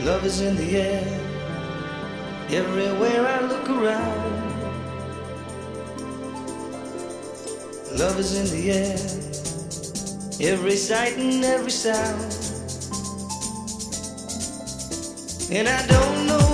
Love is in the air, everywhere I look around. Love is in the air, every sight and every sound. And I don't know